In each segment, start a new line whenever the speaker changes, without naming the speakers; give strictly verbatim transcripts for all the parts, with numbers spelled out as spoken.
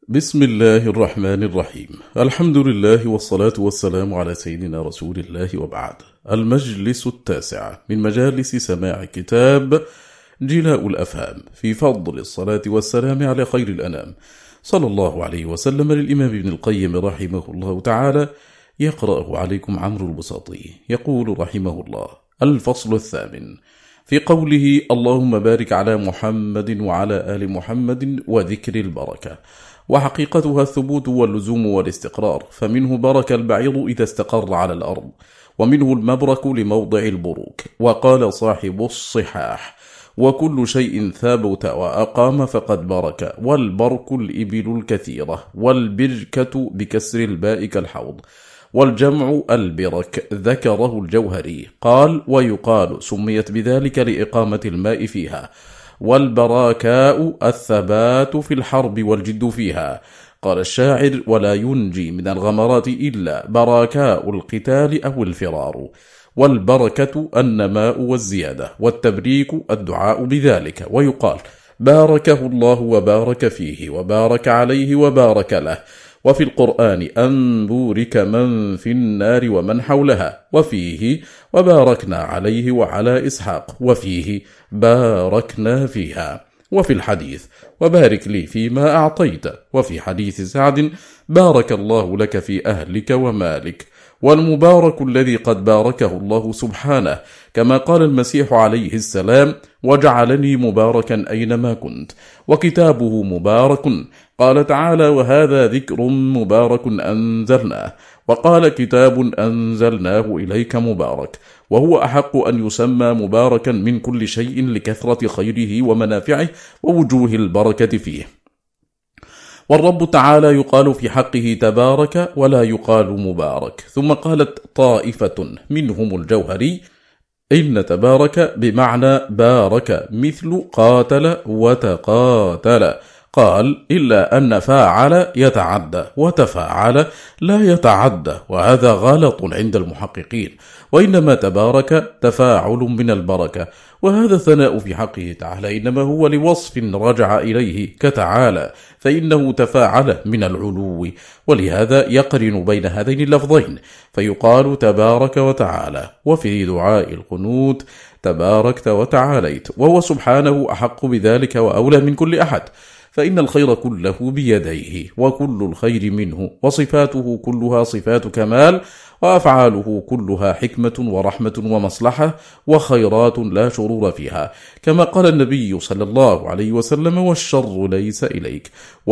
بسم الله الرحمن الرحيم. الحمد لله والصلاة والسلام على سيدنا رسول الله وبعد. المجلس التاسع من مجالس سماع كتاب جلاء الأفهام في فضل الصلاة والسلام على خير الأنام صلى الله عليه وسلم للإمام ابن القيم رحمه الله تعالى، يقرأه عليكم عمرو البساطي. يقول رحمه الله: الفصل الثامن في قوله: اللهم بارك على محمد وعلى آل محمد، وذكر البركة، وحقيقتها الثبوت واللزوم والاستقرار، فمنه برك البعير إذا استقر على الأرض، ومنه المبرك لموضع البروك. وقال صاحب الصحاح: وكل شيء ثابت وأقام فقد برك، والبرك الإبل الكثيرة، والبركة بكسر الباء كالحوض، والجمع البرك. ذكره الجوهري قال: ويقال سميت بذلك لإقامة الماء فيها. والبراكاء الثبات في الحرب والجد فيها. قال الشاعر: ولا ينجي من الغمرات إلا براكاء القتال أو الفرار. والبركة النماء والزيادة، والتبريك الدعاء بذلك. ويقال: باركه الله وبارك فيه وبارك عليه وبارك له. وفي القرآن: أن بورك من في النار ومن حولها. وفيه: وباركنا عليه وعلى إسحاق. وفيه: باركنا فيها. وفي الحديث: وبارك لي فيما أعطيت. وفي حديث سعد: بارك الله لك في أهلك ومالك. والمبارك الذي قد باركه الله سبحانه، كما قال المسيح عليه السلام: وجعلني مباركا أينما كنت. وكتابه مبارك، قال تعالى: وهذا ذكر مبارك أنزلناه. وقال: كتاب أنزلناه إليك مبارك. وهو أحق أن يسمى مباركا من كل شيء لكثرة خيره ومنافعه ووجوه البركة فيه. والرب تعالى يقال في حقه تبارك ولا يقال مبارك. ثم قالت طائفة منهم الجوهري: إن تبارك بمعنى بارك، مثل قاتل وتقاتل. قال: إلا أن فاعل يتعدى، وتفاعل لا يتعدى، وهذا غلط عند المحققين، وإنما تبارك تفاعل من البركة، وهذا الثناء في حقه تعالى إنما هو لوصف رجع إليه كتعالى، فإنه تفاعل من العلو، ولهذا يقرن بين هذين اللفظين، فيقال تبارك وتعالى. وفي دعاء القنوت: تباركت وتعاليت، وهو سبحانه أحق بذلك وأولى من كل أحد، فإن الخير كله بيديه، وكل الخير منه، وصفاته كلها صفات كمال، وأفعاله كلها حكمة ورحمة ومصلحة وخيرات لا شرور فيها، كما قال النبي صلى الله عليه وسلم: والشر ليس إليك،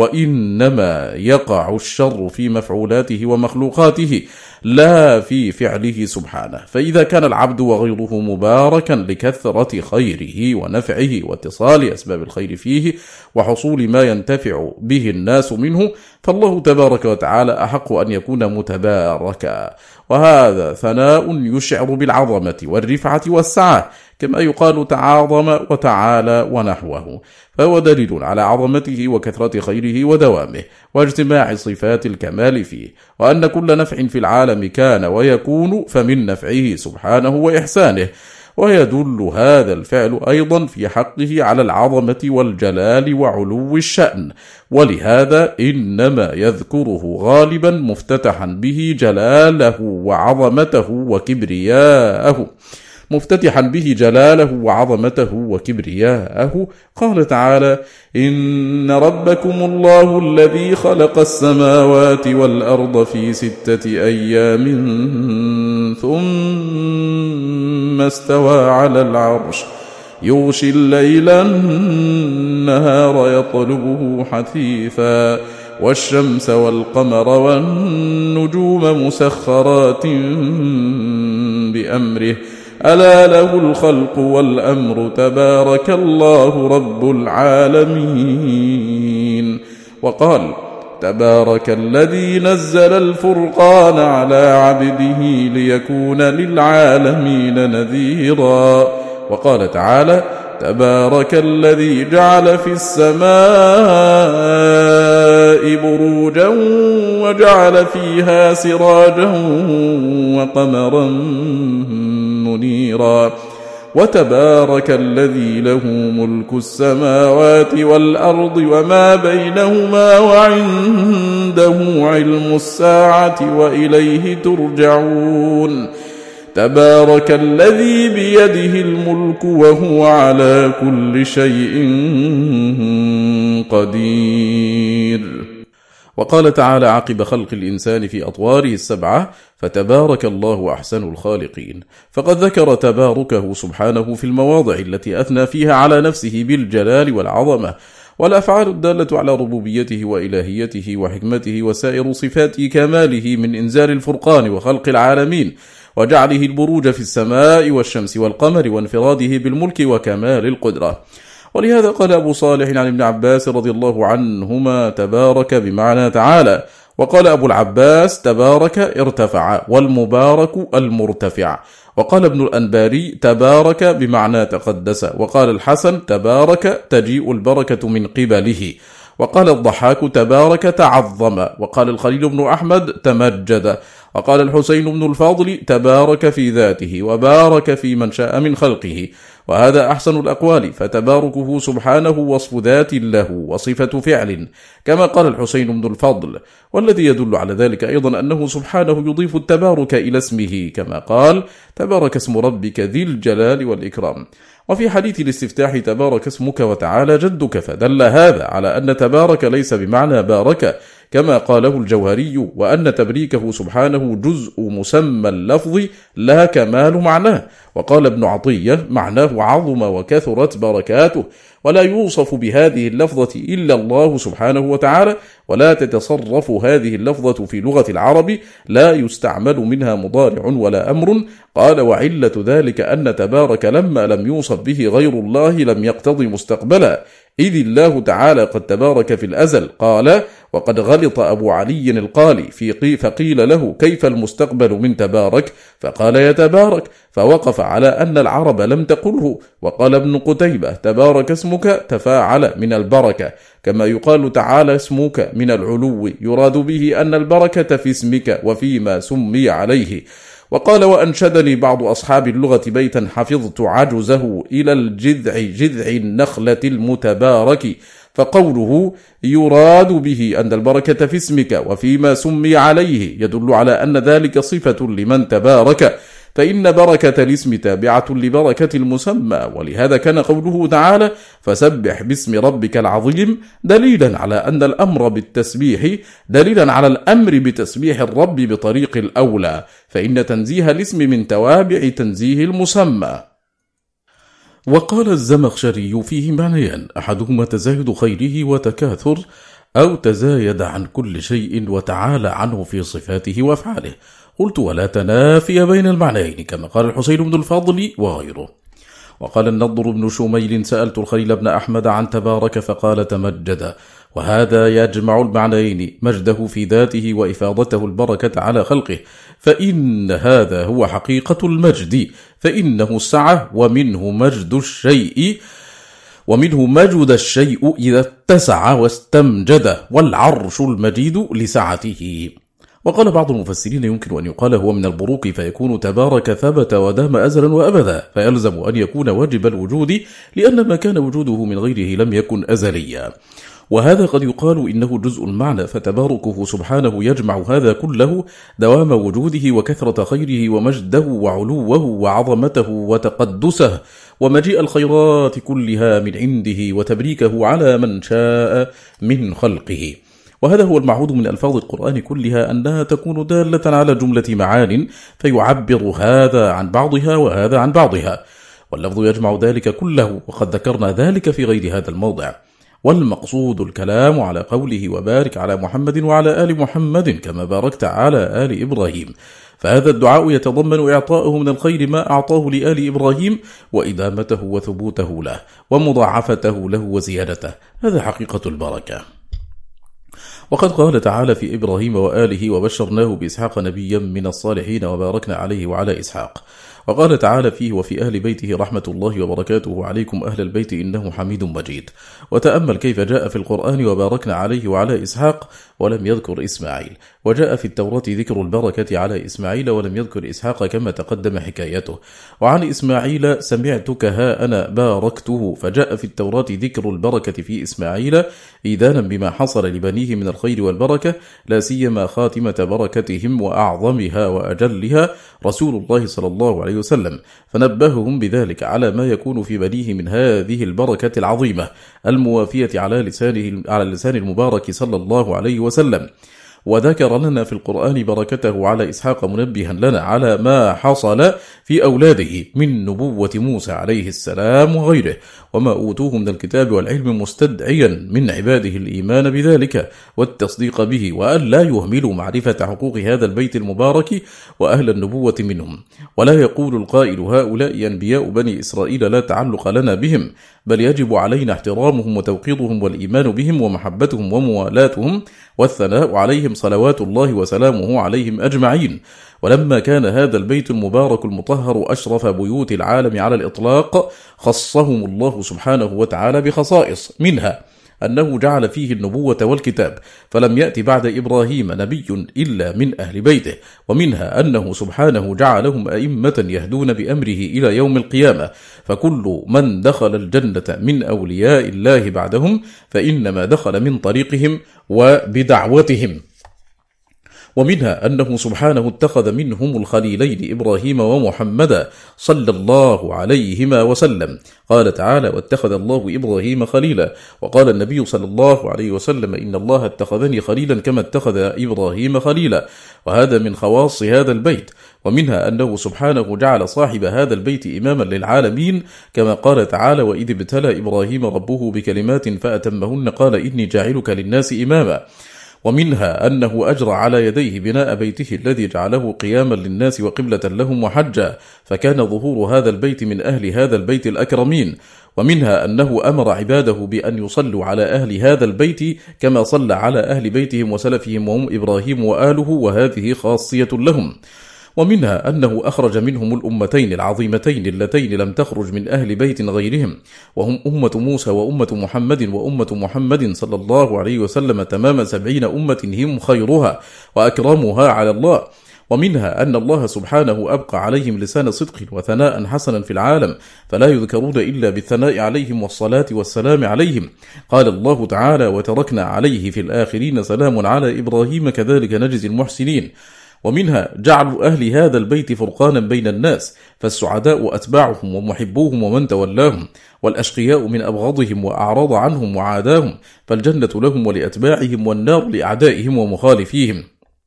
وإنما يقع الشر في مفعولاته ومخلوقاته لا في فعله سبحانه. فإذا كان العبد وغيره مباركا لكثرة خيره ونفعه واتصال أسباب الخير فيه وحصول ما ينتفع به الناس منه، فالله تبارك وتعالى أحق أن يكون متباركا، وهذا ثناء يشعر بالعظمة والرفعة والسعة، كما يقال تعاظم وتعالى ونحوه، فهو دليل على عظمته وكثرة خيره ودوامه واجتماع صفات الكمال فيه، وأن كل نفع في العالم كان ويكون فمن نفعه سبحانه وإحسانه. ويدل هذا الفعل أيضا في حقه على العظمة والجلال وعلو الشأن، ولهذا إنما يذكره غالبا مفتتحا به جلاله وعظمته وكبرياءه مفتتحا به جلاله وعظمته وكبرياءه. قال تعالى: إن ربكم الله الذي خلق السماوات والأرض في ستة أيام ثم استوى على العرش يغشي الليل النهار يطلبه حثيثا والشمس والقمر والنجوم مسخرات بأمره ألا له الخلق والأمر تبارك الله رب العالمين. وقال: تبارك الذي نزل الفرقان على عبده ليكون للعالمين نذيرا. وقال تعالى: تبارك الذي جعل في السماء بروجا وجعل فيها سراجا وقمرا منيرا. وتبارك الذي له ملك السماوات والأرض وما بينهما وعنده علم الساعة وإليه ترجعون تبارك الذي بيده الملك وهو على كل شيء قدير. وقال تعالى عقب خلق الإنسان في أطواره السبعة: فتبارك الله أحسن الخالقين. فقد ذكر تباركه سبحانه في المواضع التي أثنى فيها على نفسه بالجلال والعظمة، والأفعال الدالة على ربوبيته وإلهيته وحكمته وسائر صفات كماله من إنزال الفرقان وخلق العالمين وجعله البروج في السماء والشمس والقمر وانفراده بالملك وكمال القدرة. ولهذا قال أبو صالح عن ابن عباس رضي الله عنهما: تبارك بمعنى تعالى. وقال أبو العباس: تبارك ارتفع، والمبارك المرتفع. وقال ابن الأنباري: تبارك بمعنى تقدس. وقال الحسن: تبارك تجيء البركة من قبله. وقال الضحاك: تبارك تعظم. وقال الخليل بن أحمد: تمجد. وقال الحسين بن الفاضل: تبارك في ذاته وبارك في من شاء من خلقه. وهذا أحسن الأقوال، فتباركه سبحانه وصف ذات له وصفة فعل، كما قال الحسين بن الفضل. والذي يدل على ذلك أيضا أنه سبحانه يضيف التبارك إلى اسمه، كما قال: تبارك اسم ربك ذي الجلال والإكرام. وفي حديث الاستفتاح: تبارك اسمك وتعالى جدك، فدل هذا على أن تبارك ليس بمعنى بارك كما قاله الجوهري، وأن تبريكه سبحانه جزء مسمى اللفظ لا كمال معناه. وقال ابن عطية: معناه عظم وكثرت بركاته، ولا يوصف بهذه اللفظة إلا الله سبحانه وتعالى، ولا تتصرف هذه اللفظة في لغة العرب، لا يستعمل منها مضارع ولا أمر. قال: وعلة ذلك أن تبارك لما لم يوصف به غير الله لم يقتضي مستقبلا، إذ الله تعالى قد تبارك في الأزل. قال: وقد غلط أبو علي القالي في فقيل له: كيف المستقبل من تبارك؟ فقال: يتبارك، فوقف على أن العرب لم تقله. وقال ابن قتيبة: تبارك اسمك تفاعل من البركة، كما يقال تعالى اسمك من العلو، يراد به أن البركة في اسمك وفيما سمي عليه. وقال: وأنشدني بعض أصحاب اللغة بيتا حفظت عجزه إلى الجذع جذع النخلة المتبارك، فقوله يراد به أن البركة في اسمك وفيما سمي عليه يدل على أن ذلك صفة لمن تبارك، فإن بركة الاسم تابعة لبركة المسمى. ولهذا كان قوله تعالى: فسبح باسم ربك العظيم دليلا على أن الأمر بالتسبيح دليلا على الأمر بتسبيح الرب بطريق الأولى، فإن تنزيه الاسم من توابع تنزيه المسمى. وقال الزمخشري فيه معنيان: أحدهما تزايد خيره وتكاثر، أو تزايد عن كل شيء وتعالى عنه في صفاته وأفعاله. قلت: ولا تنافي بين المعنيين، كما قال الحسين بن الفضل وغيره. وقال النضر بن شميل: سألت الخليل بن أحمد عن تبارك فقال: تمجد. وهذا يجمع المعنيين: مجده في ذاته وإفاضته البركة على خلقه، فإن هذا هو حقيقة المجد، فإنه السعة، ومنه مجد الشيء ومنه مجد الشيء إذا اتسع واستمجد، والعرش المجيد لسعته. وقال بعض المفسرين: يمكن أن يقال هو من البروق، فيكون تبارك ثبت ودام أزلا وأبدا، فيلزم أن يكون واجب الوجود، لأن ما كان وجوده من غيره لم يكن أزليا. وهذا قد يقال إنه جزء المعنى، فتباركه سبحانه يجمع هذا كله: دوام وجوده وكثرة خيره ومجده وعلوه وعظمته وتقدسه ومجيء الخيرات كلها من عنده وتبريكه على من شاء من خلقه. وهذا هو المعهود من ألفاظ القرآن كلها، أنها تكون دالة على جملة معان، فيعبر هذا عن بعضها وهذا عن بعضها، واللفظ يجمع ذلك كله، وقد ذكرنا ذلك في غير هذا الموضع. والمقصود الكلام على قوله: وبارك على محمد وعلى آل محمد كما باركت على آل إبراهيم. فهذا الدعاء يتضمن إعطاءه من الخير ما أعطاه لآل إبراهيم، وإدامته وثبوته له، ومضاعفته له وزيادته. هذا حقيقة البركة. وقد قال تعالى في إبراهيم وآله: وبشرناه بإسحاق نبيا من الصالحين وباركنا عليه وعلى إسحاق. وقال تعالى فيه: وفي أهل بيته رحمة الله وبركاته عليكم أهل البيت إنه حميد مجيد. وتأمل كيف جاء في القرآن: وباركنا عليه وعلى إسحاق ولم يذكر إسماعيل. وجاء في التوراة ذكر البركة على إسماعيل ولم يذكر إسحاق كما تقدم حكايته. وعن إسماعيل: سمعتك ها أنا باركته. فجاء في التوراة ذكر البركة في إسماعيل إيذانا بما حصل لبنيه من الخير والبركة، لا سيما خاتمة بركتهم وأعظمها وأجلها رسول الله صلى الله عليه وسلم، فنبههم بذلك على ما يكون في بنيه من هذه البركة العظيمة الموافية على لسانه على لسان المبارك صلى الله عليه وسلم. وذكر لنا في القرآن بركته على إسحاق منبها لنا على ما حصل في أولاده من نبوة موسى عليه السلام وغيره، وما أوتوه من الكتاب والعلم، مستدعيا من عباده الإيمان بذلك والتصديق به، وأن لا يهملوا معرفة حقوق هذا البيت المبارك وأهل النبوة منهم. ولا يقول القائل: هؤلاء أنبياء بني إسرائيل لا تعلق لنا بهم، بل يجب علينا احترامهم وتوقيرهم والإيمان بهم ومحبتهم وموالاتهم والثناء عليهم صلوات الله وسلامه عليهم أجمعين. ولما كان هذا البيت المبارك المطهر أشرف بيوت العالم على الإطلاق، خصهم الله سبحانه وتعالى بخصائص، منها أنه جعل فيه النبوة والكتاب، فلم يأتي بعد إبراهيم نبي إلا من أهل بيته، ومنها أنه سبحانه جعلهم أئمة يهدون بأمره إلى يوم القيامة، فكل من دخل الجنة من أولياء الله بعدهم فإنما دخل من طريقهم وبدعوتهم. ومنها أنه سبحانه اتخذ منهم الخليلين إبراهيم ومحمدا صلى الله عليهما وسلم. قال تعالى: واتخذ الله إبراهيم خليلا. وقال النبي صلى الله عليه وسلم: إن الله اتخذني خليلا كما اتخذ إبراهيم خليلا. وهذا من خواص هذا البيت. ومنها أنه سبحانه جعل صاحب هذا البيت إماما للعالمين، كما قال تعالى: وإذ ابتلى إبراهيم ربه بكلمات فأتمهن قال إني جاعلك للناس إماما. ومنها أنه أجرى على يديه بناء بيته الذي جعله قياما للناس وقبلة لهم وحجا، فكان ظهور هذا البيت من أهل هذا البيت الأكرمين. ومنها أنه أمر عباده بأن يصلوا على أهل هذا البيت كما صلى على أهل بيتهم وسلفهم وهم إبراهيم وآله، وهذه خاصية لهم. ومنها أنه أخرج منهم الأمتين العظيمتين اللتين لم تخرج من أهل بيت غيرهم، وهم أمة موسى وأمة محمد، وأمة محمد صلى الله عليه وسلم تمام سبعين أمة هم خيرها وأكرمها على الله. ومنها أن الله سبحانه أبقى عليهم لسان صدق وثناء حسنا في العالم، فلا يذكرون إلا بالثناء عليهم والصلاة والسلام عليهم. قال الله تعالى: وتركنا عليه في الآخرين سلام على إبراهيم كذلك نجزي المحسنين. ومنها جعل أهل هذا البيت فرقانا بين الناس، فالسعداء أتباعهم ومحبوهم ومن تولاهم، والأشقياء من أبغضهم وأعرض عنهم وعاداهم، فالجنة لهم ولأتباعهم والنار لأعدائهم ومخالفيهم.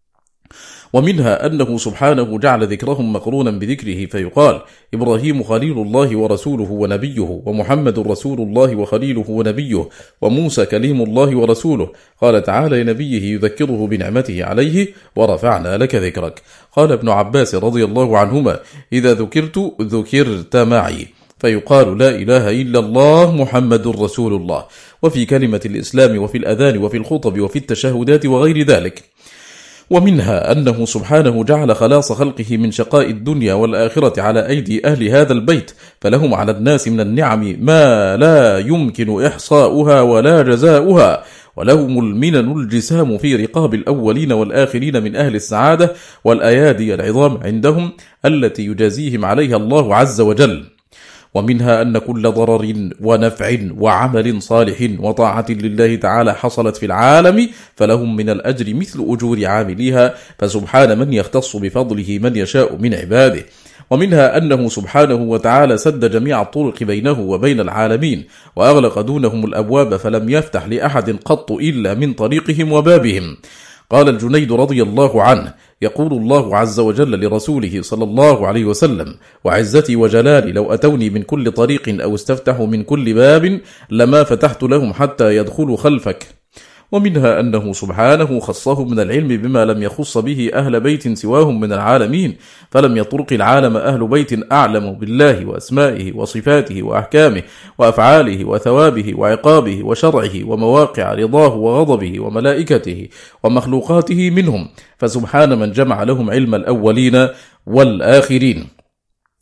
ومنها أنه سبحانه جعل ذكرهم مقرونا بذكره، فيقال: إبراهيم خليل الله ورسوله ونبيه، ومحمد رسول الله وخليله ونبيه، وموسى كليم الله ورسوله. قال تعالى لنبيه يذكره بنعمته عليه: ورفعنا لك ذكرك. قال ابن عباس رضي الله عنهما: إذا ذكرت ذكرت معي، فيقال: لا إله إلا الله محمد رسول الله. وفي كلمة الإسلام وفي الأذان وفي الخطب وفي التشهدات وغير ذلك. ومنها أنه سبحانه جعل خلاص خلقه من شقاء الدنيا والآخرة على أيدي أهل هذا البيت، فلهم على الناس من النعم ما لا يمكن إحصاؤها ولا جزاؤها، ولهم المنن الجسام في رقاب الأولين والآخرين من أهل السعادة والأيادي العظام عندهم التي يجازيهم عليها الله عز وجل. ومنها أن كل ضرر ونفع وعمل صالح وطاعة لله تعالى حصلت في العالم فلهم من الأجر مثل أجور عامليها، فسبحان من يختص بفضله من يشاء من عباده. ومنها أنه سبحانه وتعالى سد جميع الطرق بينه وبين العالمين، وأغلق دونهم الأبواب، فلم يفتح لأحد قط إلا من طريقهم وبابهم. قال الجنيد رضي الله عنه: يقول الله عز وجل لرسوله صلى الله عليه وسلم: وعزتي وجلالي لو أتوني من كل طريق أو استفتحوا من كل باب لما فتحت لهم حتى يدخلوا خلفك. ومنها أنه سبحانه خصهم من العلم بما لم يخص به أهل بيت سواهم من العالمين، فلم يطرق العالم أهل بيت أعلم بالله وأسمائه وصفاته وأحكامه وأفعاله وثوابه وعقابه وشرعه ومواقع رضاه وغضبه وملائكته ومخلوقاته منهم، فسبحان من جمع لهم علم الأولين والآخرين.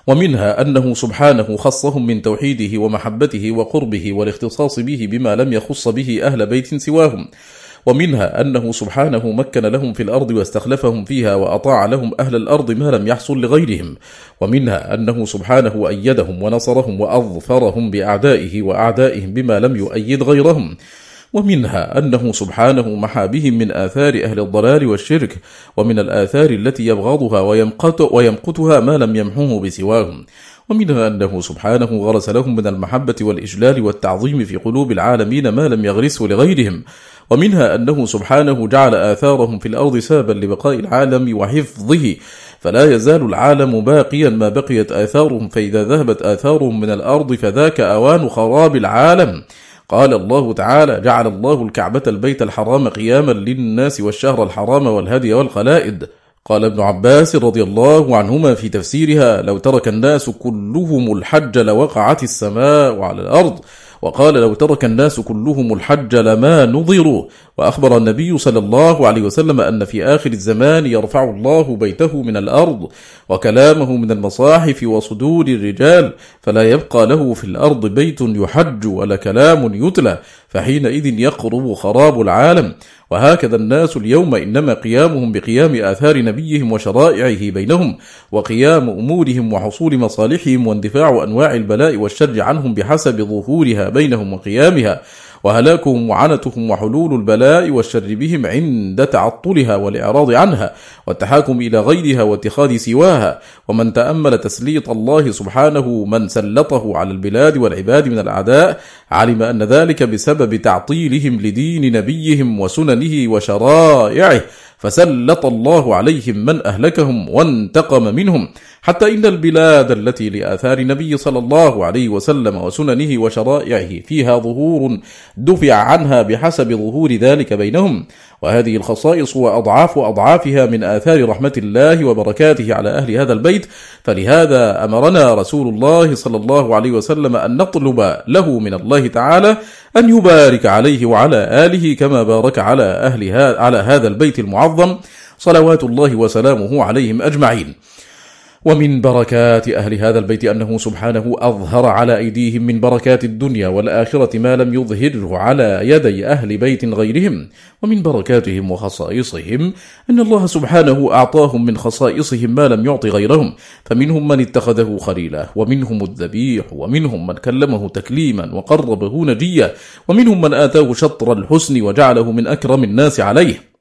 ومنها أنه سبحانه خصهم من توحيده ومحبته وقربه والاختصاص به بما لم يخص به أهل بيت سواهم. ومنها أنه سبحانه مكن لهم في الأرض واستخلفهم فيها وأطاع لهم أهل الأرض ما لم يحصل لغيرهم. ومنها أنه سبحانه أيدهم ونصرهم وأظفرهم بأعدائه وأعدائهم بما لم يؤيد غيرهم. ومنها أنه سبحانه محى بهم من آثار أهل الضلال والشرك، ومن الآثار التي يبغضها ويمقت ويمقتها ما لم يمحوه بسواهم. ومنها أنه سبحانه غرس لهم من المحبة والإجلال والتعظيم في قلوب العالمين ما لم يغرسه لغيرهم. ومنها أنه سبحانه جعل آثارهم في الأرض سببا لبقاء العالم وحفظه، فلا يزال العالم باقيا ما بقيت آثارهم، فإذا ذهبت آثارهم من الأرض فذاك أوان خراب العالم. قال الله تعالى: جعل الله الكعبة البيت الحرام قياما للناس والشهر الحرام والهدي والقلائد. قال ابن عباس رضي الله عنهما في تفسيرها: لو ترك الناس كلهم الحج لوقعت السماء على الأرض. وقال: لو ترك الناس كلهم الحج لما نظروا. وأخبر النبي صلى الله عليه وسلم أن في آخر الزمان يرفع الله بيته من الأرض وكلامه من المصاحف وصدور الرجال، فلا يبقى له في الأرض بيت يحج ولا كلام يتلى، فحينئذ يقرب خراب العالم. وهكذا الناس اليوم إنما قيامهم بقيام آثار نبيهم وشرائعه بينهم، وقيام أمورهم وحصول مصالحهم واندفاع أنواع البلاء والشر عنهم بحسب ظهورها بينهم وقيامها، وهلاكهم وعنتهم وحلول البلاء والشر بهم عند تعطلها والإعراض عنها والتحاكم إلى غيرها واتخاذ سواها. ومن تأمل تسليط الله سبحانه من سلطه على البلاد والعباد من الأعداء علم أن ذلك بسبب تعطيلهم لدين نبيهم وسننه وشرائعه، فسلط الله عليهم من أهلكهم وانتقم منهم، حتى إن البلاد التي لآثار النبي صلى الله عليه وسلم وسننه وشرائعه فيها ظهور دفع عنها بحسب ظهور ذلك بينهم. وهذه الخصائص وأضعاف أضعافها من آثار رحمة الله وبركاته على أهل هذا البيت، فلهذا أمرنا رسول الله صلى الله عليه وسلم أن نطلب له من الله تعالى أن يبارك عليه وعلى آله كما بارك على أهل على هذا البيت المعظم صلوات الله وسلامه عليهم أجمعين. ومن بركات أهل هذا البيت أنه سبحانه أظهر على أيديهم من بركات الدنيا والآخرة ما لم يظهره على يدي أهل بيت غيرهم. ومن بركاتهم وخصائصهم أن الله سبحانه أعطاهم من خصائصهم ما لم يعط غيرهم، فمنهم من اتخذه خليلا، ومنهم الذبيح، ومنهم من كلمه تكليما وقربه نجيا، ومنهم من آتاه شطر الحسن وجعله من أكرم الناس عليه،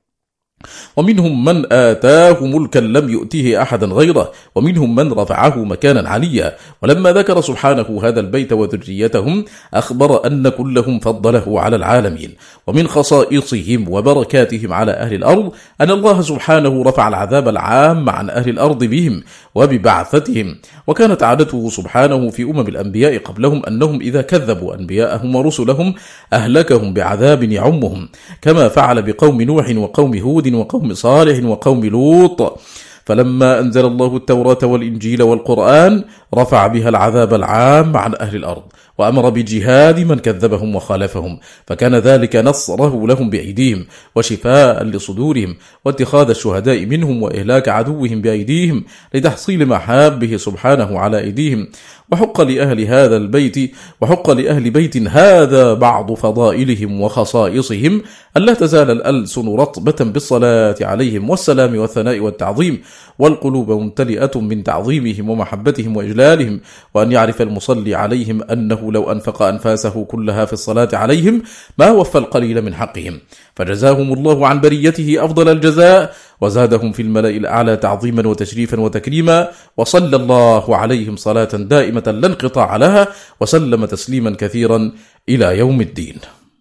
ومنهم من آتاه ملكا لم يؤته أحدا غيره، ومنهم من رفعه مكانا عليا. ولما ذكر سبحانه هذا البيت وذريتهم أخبر أن كلهم فضله على العالمين. ومن خصائصهم وبركاتهم على أهل الأرض أن الله سبحانه رفع العذاب العام عن أهل الأرض بهم وببعثتهم. وكانت عادته سبحانه في أمم الأنبياء قبلهم أنهم إذا كذبوا أنبياءهم ورسلهم أهلكهم بعذاب يعمهم، كما فعل بقوم نوح وقوم هود وقوم صالح وقوم لوط. فلما أنزل الله التوراة والإنجيل والقرآن رفع بها العذاب العام عن أهل الأرض، وأمر بجهاد من كذبهم وخالفهم، فكان ذلك نصره لهم بأيديهم وشفاء لصدورهم واتخاذ الشهداء منهم وإهلاك عدوهم بأيديهم لتحصيل محابه سبحانه على أيديهم. وحق لأهل هذا البيت وحق لأهل بيت هذا بعض فضائلهم وخصائصهم ألا تزال الألسن رطبة بالصلاة عليهم والسلام والثناء والتعظيم، والقلوب ممتلئة من تعظيمهم ومحبتهم وإجلالهم، وأن يعرف المصلي عليهم أنه لو أنفق أنفاسه كلها في الصلاة عليهم ما وفى القليل من حقهم، فجزاهم الله عن بريته أفضل الجزاء، وزادهم في الملأ الأعلى تعظيما وتشريفا وتكريما، وصلى الله عليهم صلاة دائمة لا انقطاع لها، وسلم تسليما كثيرا إلى يوم الدين.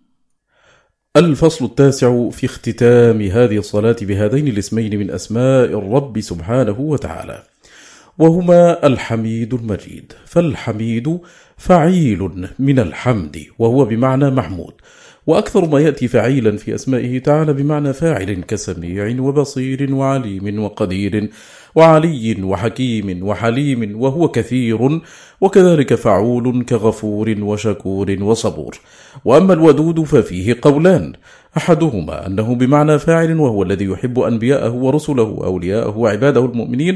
الفصل التاسع في اختتام هذه الصلاة بهذين الاسمين من أسماء الرب سبحانه وتعالى، وهما الحميد المجيد. فالحميد فعيل من الحمد، وهو بمعنى محمود، وأكثر ما يأتي فعيلا في أسمائه تعالى بمعنى فاعل كسميع وبصير وعليم وقدير وعلي وحكيم وحليم، وهو كثير، وكذلك فعول كغفور وشكور وصبور. وأما الودود ففيه قولان، أحدهما أنه بمعنى فاعل، وهو الذي يحب أنبياءه ورسله وأولياءه وعباده المؤمنين،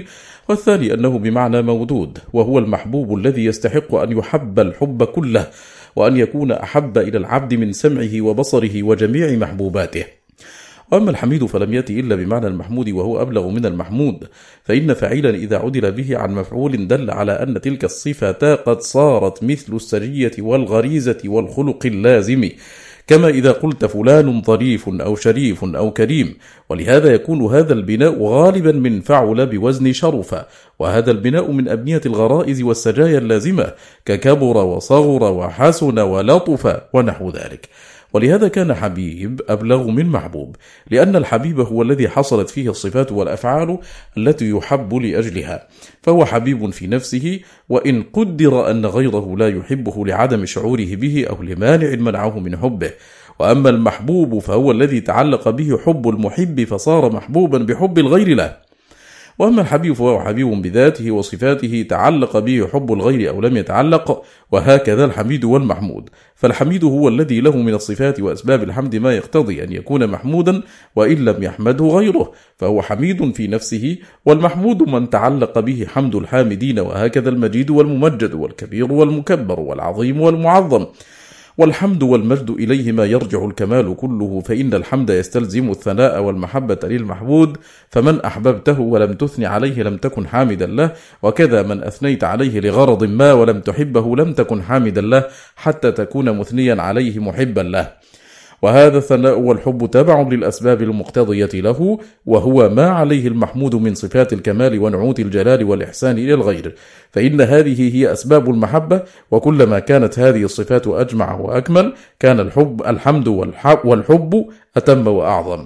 والثاني أنه بمعنى مودود، وهو المحبوب الذي يستحق أن يحب الحب كله، وأن يكون أحب إلى العبد من سمعه وبصره وجميع محبوباته. وأما الحميد فلم يأتي إلا بمعنى المحمود، وهو أبلغ من المحمود، فإن فعيلا إذا عدل به عن مفعول دل على أن تلك الصفة قد صارت مثل السجية والغريزة والخلق اللازم، كما إذا قلت فلان ظريف أو شريف أو كريم. ولهذا يكون هذا البناء غالبا من فعل بوزن شرف، وهذا البناء من أبنية الغرائز والسجايا اللازمة، ككبر وصغر وحسن ولطف ونحو ذلك. ولهذا كان حبيب أبلغ من محبوب، لأن الحبيب هو الذي حصلت فيه الصفات والأفعال التي يحب لأجلها، فهو حبيب في نفسه، وإن قدر أن غيره لا يحبه لعدم شعوره به أو لمانع منعه من حبه. وأما المحبوب فهو الذي تعلق به حب المحب فصار محبوبا بحب الغير له. وأما الحبيب فهو حبيب بذاته وصفاته تعلق به حب الغير أو لم يتعلق، وهكذا الحميد والمحمود. فالحميد هو الذي له من الصفات وأسباب الحمد ما يقتضي أن يكون محمودا، وإن لم يحمده غيره فهو حميد في نفسه، والمحمود من تعلق به حمد الحامدين، وهكذا المجيد والممجد والكبير والمكبر والعظيم والمعظم. والحمد والمجد إليهما يرجع الكمال كله، فإن الحمد يستلزم الثناء والمحبة للمحمود، فمن أحببته ولم تثني عليه لم تكن حامدا له، وكذا من أثنيت عليه لغرض ما ولم تحبه لم تكن حامدا له، حتى تكون مثنيا عليه محبا له. وهذا الثناء والحب تبع للأسباب المقتضية له، وهو ما عليه المحمود من صفات الكمال ونعوت الجلال والإحسان إلى الغير، فإن هذه هي أسباب المحبة. وكلما كانت هذه الصفات أجمع وأكمل كان الحب الحمد والحب أتم وأعظم.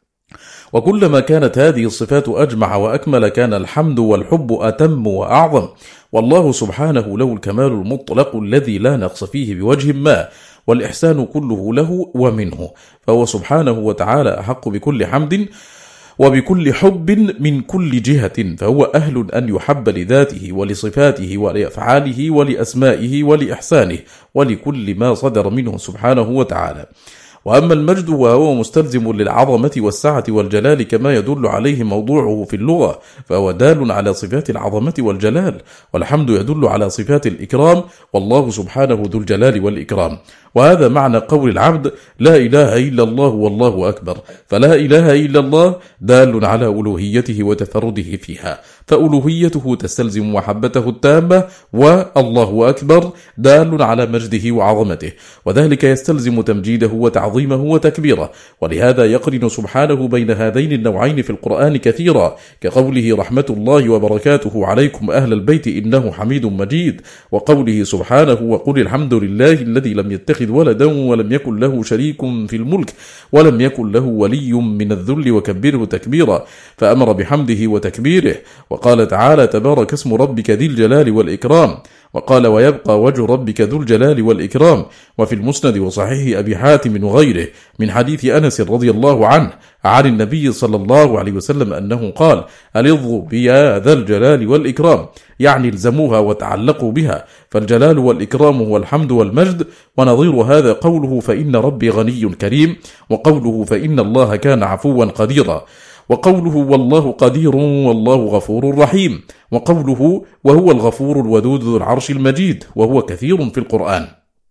وكلما كانت هذه الصفات أجمع وأكمل كان الحمد والحب أتم وأعظم. والله سبحانه له الكمال المطلق الذي لا نقص فيه بوجه ما، والإحسان كله له ومنه، فهو سبحانه وتعالى أحق بكل حمد وبكل حب من كل جهة، فهو أهل أن يحب لذاته ولصفاته ولأفعاله ولأسمائه ولإحسانه ولكل ما صدر منه سبحانه وتعالى. وأما المجد وهو مستلزم للعظمة والسعة والجلال كما يدل عليه موضوعه في اللغة، فهو دال على صفات العظمة والجلال، والحمد يدل على صفات الإكرام، والله سبحانه ذو الجلال والإكرام. وهذا معنى قول العبد لا إله إلا الله والله أكبر، فلا إله إلا الله دال على ألوهيته وتفرده فيها، فألوهيته تستلزم محبته التامة، والله أكبر دال على مجده وعظمته، وذلك يستلزم تمجيده وتعظيمه وتكبيره. ولهذا يقرن سبحانه بين هذين النوعين في القرآن كثيرا، كقوله رحمة الله وبركاته عليكم أهل البيت إنه حميد مجيد، وقوله سبحانه وقل الحمد لله الذي لم يتخذ ولدا ولم يكن له شريك في الملك ولم يكن له ولي من الذل وكبره تكبيرا، فأمر بحمده وتكبيره. وقال تعالى تبارك اسم ربك ذي الجلال والإكرام، وقال ويبقى وجه ربك ذو الجلال والإكرام. وفي المسند وصحيح أبي حاتم وغيره من حديث أنس رضي الله عنه عن النبي صلى الله عليه وسلم أنه قال ألظوا بيا ذا الجلال والإكرام، يعني الزموها وتعلقوا بها، فالجلال والإكرام هو الحمد والمجد. ونظير هذا قوله فإن ربي غني كريم، وقوله فإن الله كان عفوا قديرا، وقوله والله قدير والله غفور رحيم، وقوله وهو الغفور الودود ذو العرش المجيد، وهو كثير في القرآن.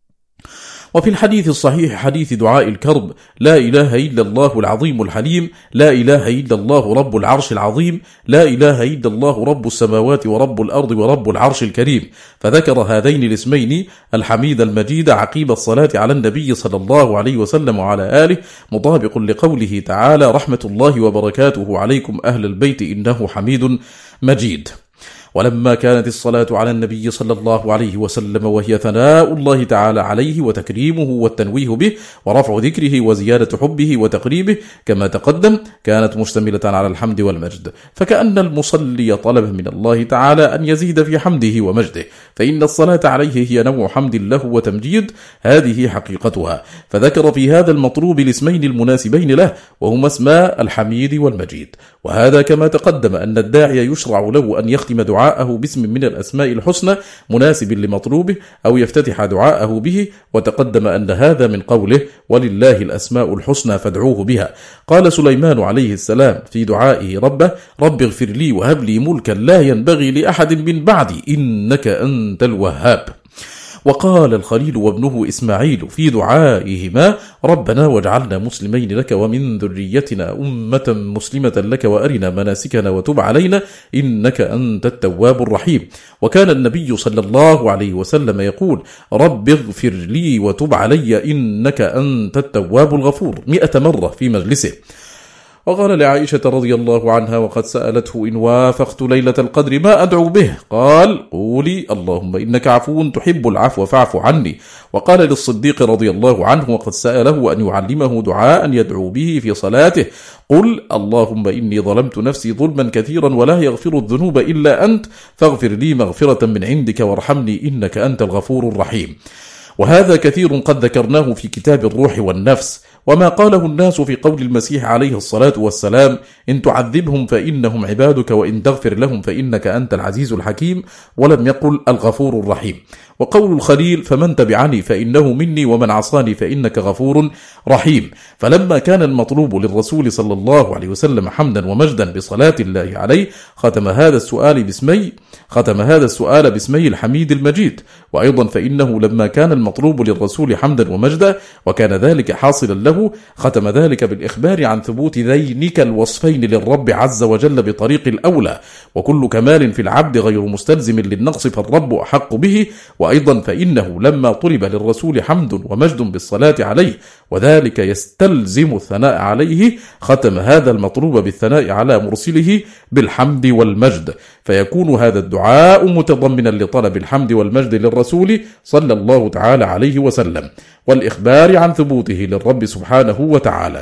وفي الحديث الصحيح حديث دعاء الكرب لا إله إلا الله العظيم الحليم، لا إله إلا الله رب العرش العظيم، لا إله إلا الله رب السماوات ورب الأرض ورب العرش الكريم، فذكر هذين الاسمين الحميد المجيد عقيب الصلاة على النبي صلى الله عليه وسلم وعلى آله، مطابق لقوله تعالى رحمة الله وبركاته عليكم أهل البيت إنه حميد مجيد. ولما كانت الصلاة على النبي صلى الله عليه وسلم وهي ثناء الله تعالى عليه وتكريمه والتنويه به ورفع ذكره وزيادة حبه وتقريبه كما تقدم، كانت مشتملة على الحمد والمجد، فكأن المصلي طلب من الله تعالى أن يزيد في حمده ومجده، فإن الصلاة عليه هي نوع حمد له وتمجيد، هذه حقيقتها. فذكر في هذا المطلوب الاسمين المناسبين له، وهما اسماء الحميد والمجيد. وهذا كما تقدم أن الداعي يشرع له أن يختم دعاء دعاءه باسم من الأسماء الحسنى مناسب لمطلوبه أو يفتتح دعاءه به، وتقدم أن هذا من قوله ولله الأسماء الحسنى فادعوه بها. قال سليمان عليه السلام في دعائه ربه رب اغفر لي وهب لي ملكا لا ينبغي لأحد من بعدي إنك أنت الوهاب. وقال الخليل وابنه إسماعيل في دعائهما ربنا واجعلنا مسلمين لك ومن ذريتنا أمة مسلمة لك وأرنا مناسكنا وتب علينا إنك أنت التواب الرحيم. وكان النبي صلى الله عليه وسلم يقول رب اغفر لي وتب علي إنك أنت التواب الغفور مئة مرة في مجلسه. وقال لعائشة رضي الله عنها وقد سألته إن وافقت ليلة القدر ما أدعو به؟ قال قولي اللهم إنك عفو تحب العفو فاعف عني. وقال للصديق رضي الله عنه وقد سأله أن يعلمه دعاء يدعو به في صلاته قل اللهم إني ظلمت نفسي ظلما كثيرا ولا يغفر الذنوب إلا أنت فاغفر لي مغفرة من عندك وارحمني إنك أنت الغفور الرحيم. وهذا كثير قد ذكرناه في كتاب الروح والنفس. وما قاله الناس في قول المسيح عليه الصلاة والسلام إن تعذبهم فإنهم عبادك وإن تغفر لهم فإنك أنت العزيز الحكيم، ولم يقل الغفور الرحيم. وقول الخليل فمن تبعني فإنه مني ومن عصاني فإنك غفور رحيم. فلما كان المطلوب للرسول صلى الله عليه وسلم حمدا ومجدا بصلاة الله عليه ختم هذا السؤال باسمي ختم هذا السؤال باسمي الحميد المجيد. وأيضا فإنه لما كان المطلوب للرسول حمدا ومجدا وكان ذلك حاصلا له ختم ذلك بالإخبار عن ثبوت ذينك الوصفين للرب عز وجل بطريق الأولى. وكل كمال في العبد غير مستلزم للنقص فالرب أحق به. وأيضا فإنه لما طلب للرسول حمد ومجد بالصلاة عليه وذلك يستلزم الثناء عليه ختم هذا المطلوب بالثناء على مرسله بالحمد والمجد، فيكون هذا الدعاء متضمنا لطلب الحمد والمجد للرسول صلى الله تعالى عليه وسلم والإخبار عن ثبوته للرب سبحانه وتعالى.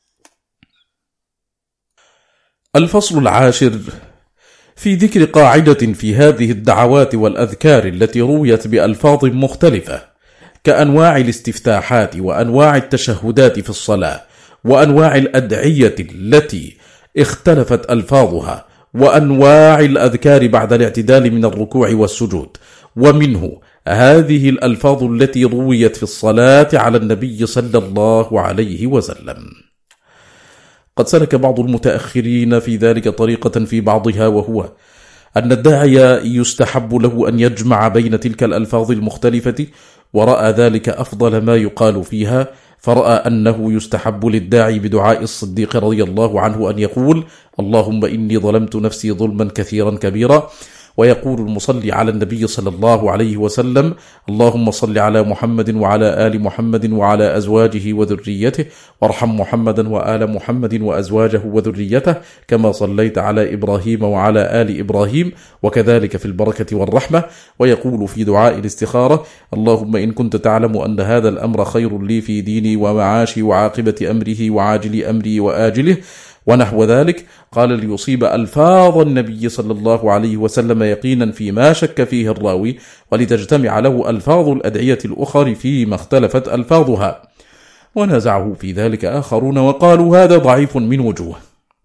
الفصل العاشر في ذكر قاعدة في هذه الدعوات والأذكار التي رويت بألفاظ مختلفة كأنواع الاستفتاحات وأنواع التشهدات في الصلاة وأنواع الأدعية التي اختلفت ألفاظها وأنواع الأذكار بعد الاعتدال من الركوع والسجود. ومنه هذه الألفاظ التي رويت في الصلاة على النبي صلى الله عليه وسلم. قد سلك بعض المتأخرين في ذلك طريقة في بعضها، وهو أن الداعي يستحب له أن يجمع بين تلك الألفاظ المختلفة، ورأى ذلك أفضل ما يقال فيها، فرأى أنه يستحب للداعي بدعاء الصديق رضي الله عنه أن يقول اللهم إني ظلمت نفسي ظلما كثيرا كبيرا، ويقول المصلي على النبي صلى الله عليه وسلم اللهم صل على محمد وعلى آل محمد وعلى أزواجه وذريته وارحم محمدا وآل محمد وأزواجه وذريته كما صليت على إبراهيم وعلى آل إبراهيم، وكذلك في البركة والرحمة. ويقول في دعاء الاستخارة اللهم إن كنت تعلم أن هذا الأمر خير لي في ديني ومعاشي وعاقبة أمره وعاجل أمري وآجله ونحو ذلك. قال ليصيب ألفاظ النبي صلى الله عليه وسلم يقينا فيما شك فيه الراوي، ولتجتمع له ألفاظ الأدعية الأخر فيما اختلفت ألفاظها. ونازعه في ذلك آخرون وقالوا هذا ضعيف من وجوه.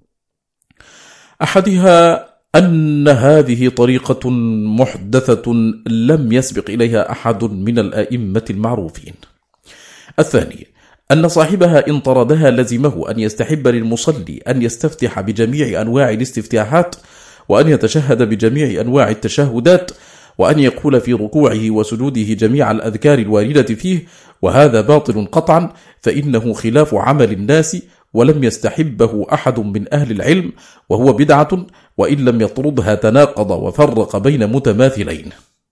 أحدها أن هذه طريقة محدثة لم يسبق إليها أحد من الأئمة المعروفين. الثاني أن صاحبها إن طردها لزمه أن يستحب للمصلي أن يستفتح بجميع أنواع الاستفتاحات، وأن يتشهد بجميع أنواع التشهدات، وأن يقول في ركوعه وسجوده جميع الأذكار الواردة فيه، وهذا باطل قطعا، فإنه خلاف عمل الناس ولم يستحبه أحد من أهل العلم، وهو بدعة، وإن لم يطردها تناقض وفرق بين متماثلين.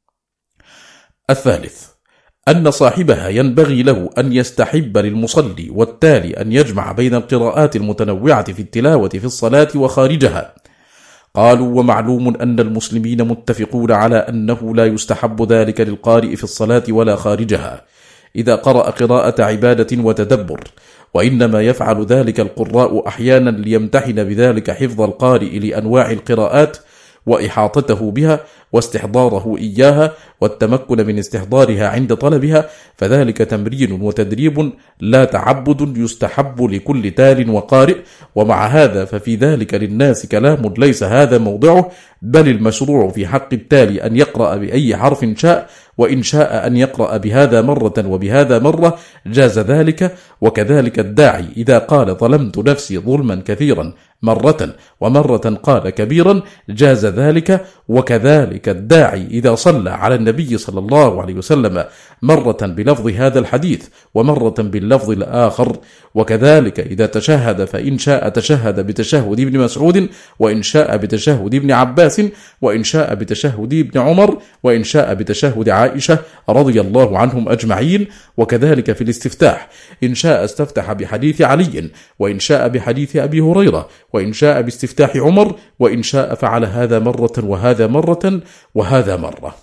الثالث أن صاحبها ينبغي له أن يستحب للمصلي والتالي أن يجمع بين القراءات المتنوعة في التلاوة في الصلاة وخارجها. قالوا ومعلوم أن المسلمين متفقون على أنه لا يستحب ذلك للقارئ في الصلاة ولا خارجها إذا قرأ قراءة عبادة وتدبر، وإنما يفعل ذلك القراء أحيانا ليمتحن بذلك حفظ القارئ لأنواع القراءات، وإحاطته بها واستحضاره إياها والتمكن من استحضارها عند طلبها، فذلك تمرين وتدريب لا تعبد يستحب لكل تال وقارئ. ومع هذا ففي ذلك للناس كلام ليس هذا موضعه، بل المشروع في حق التالي أن يقرأ بأي حرف شاء، وإن شاء أن يقرأ بهذا مرة وبهذا مرة جاز ذلك. وكذلك الداعي إذا قال ظلمت نفسي ظلما كثيرا مرة ومرة قال كبيرا جاز ذلك. وكذلك الداعي إذا صلى على النبي صلى الله عليه وسلم مرة بلفظ هذا الحديث ومرة باللفظ الآخر. وكذلك إذا تشهد فإن شاء تشهد بتشهد ابن مسعود، وإن شاء بتشهد ابن عباس، وإن شاء بتشهد ابن عمر، وإن شاء بتشهد عائشة رضي الله عنهم أجمعين. وكذلك في الاستفتاح إن شاء استفتح بحديث علي، وإن شاء بحديث أبي هريرة، وإن شاء باستفتاح عمر، وإن شاء فعل هذا مرة وهذا مرة وهذا مرة.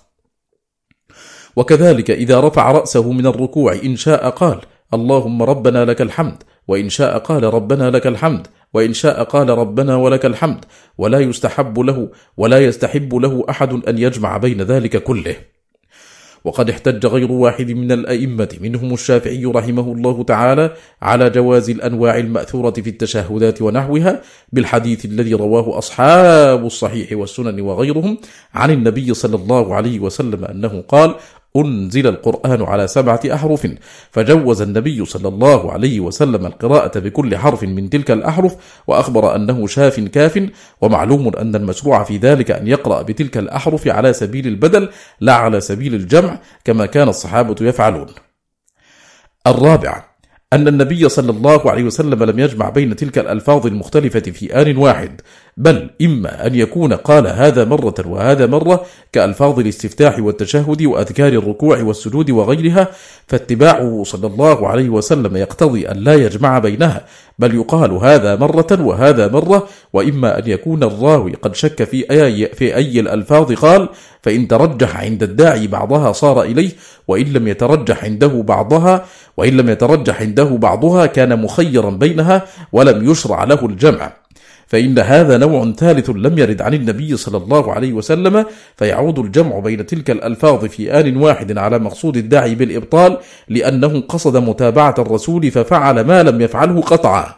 وكذلك إذا رفع رأسه من الركوع إن شاء قال اللهم ربنا لك الحمد، وإن شاء قال ربنا لك الحمد، وإن شاء قال ربنا ولك الحمد. ولا يستحب له ولا يستحب له أحد أن يجمع بين ذلك كله. وقد احتج غير واحد من الأئمة منهم الشافعي رحمه الله تعالى على جواز الأنواع المأثورة في التشهدات ونحوها بالحديث الذي رواه أصحاب الصحيح والسنن وغيرهم عن النبي صلى الله عليه وسلم أنه قال أنزل القرآن على سبعة أحرف، فجوز النبي صلى الله عليه وسلم القراءة بكل حرف من تلك الأحرف، وأخبر أنه شاف كاف. ومعلوم أن المشروع في ذلك أن يقرأ بتلك الأحرف على سبيل البدل لا على سبيل الجمع كما كان الصحابة يفعلون. الرابع أن النبي صلى الله عليه وسلم لم يجمع بين تلك الألفاظ المختلفة في آن واحد، بل إما أن يكون قال هذا مرة وهذا مرة كألفاظ الاستفتاح والتشهد وأذكار الركوع والسجود وغيرها، فاتباعه صلى الله عليه وسلم يقتضي أن لا يجمع بينها، بل يقال هذا مرة وهذا مرة. وإما أن يكون الراوي قد شك في أي, في أي الألفاظ قال، فإن ترجح عند الداعي بعضها صار إليه، وإن لم يترجح عنده بعضها وإن لم يترجح عنده بعضها كان مخيرا بينها ولم يشرع له الجمع. فإن هذا نوع ثالث لم يرد عن النبي صلى الله عليه وسلم، فيعود الجمع بين تلك الألفاظ في آن واحد على مقصود الداعي بالإبطال، لأنه قصد متابعة الرسول ففعل ما لم يفعله قطعا.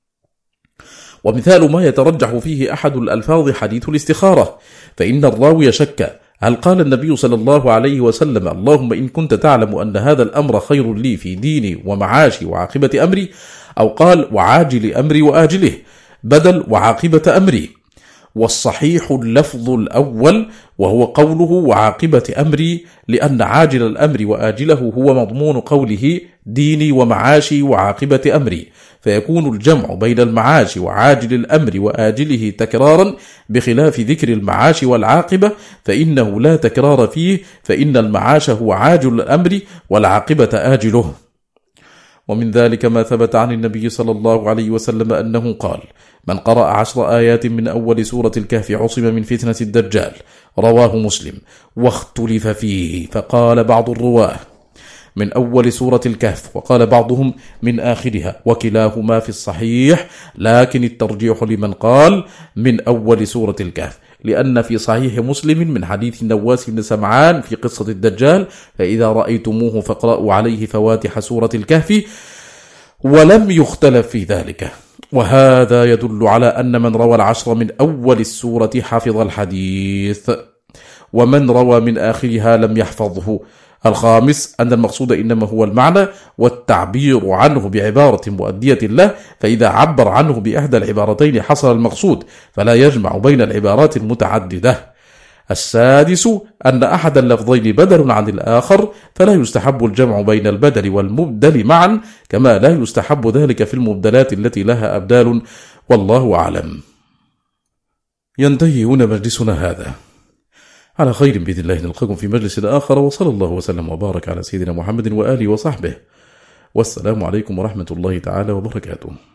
ومثال ما يترجح فيه أحد الألفاظ حديث الاستخارة، فإن الراوي شك هل قال النبي صلى الله عليه وسلم اللهم إن كنت تعلم أن هذا الأمر خير لي في ديني ومعاشي وعاقبة أمري، أو قال وعاجل أمري وآجله بدل وعاقبة أمري. والصحيح اللفظ الأول وهو قوله وعاقبة أمري، لأن عاجل الأمر وآجله هو مضمون قوله ديني ومعاشي وعاقبة أمري، فيكون الجمع بين المعاش وعاجل الأمر وآجله تكرارا، بخلاف ذكر المعاش والعاقبة فإنه لا تكرار فيه، فإن المعاش هو عاجل الأمر والعاقبة آجله. ومن ذلك ما ثبت عن النبي صلى الله عليه وسلم أنه قال من قرأ عشر آيات من أول سورة الكهف عصم من فتنة الدجال، رواه مسلم. واختلف فيه، فقال بعض الرواه من أول سورة الكهف، وقال بعضهم من آخرها، وكلاهما في الصحيح، لكن الترجيح لمن قال من أول سورة الكهف، لأن في صحيح مسلم من حديث النواس بن سمعان في قصة الدجال فإذا رأيتموه فاقرأوا عليه فواتح سورة الكهف، ولم يختلف في ذلك. وهذا يدل على أن من روى العشر من أول السورة حفظ الحديث، ومن روى من آخرها لم يحفظه. الخامس أن المقصود إنما هو المعنى والتعبير عنه بعبارة مؤدية له، فإذا عبر عنه بإحدى العبارتين حصل المقصود، فلا يجمع بين العبارات المتعددة. السادس أن أحد اللفظين بدل عن الآخر، فلا يستحب الجمع بين البدل والمبدل معا، كما لا يستحب ذلك في المبدلات التي لها أبدال، والله أعلم. ينتهي هنا مجلسنا هذا، على خير بإذن الله نلقاكم في مجلس آخر، وصلى الله وسلم وبارك على سيدنا محمد وآله وصحبه، والسلام عليكم ورحمة الله تعالى وبركاته.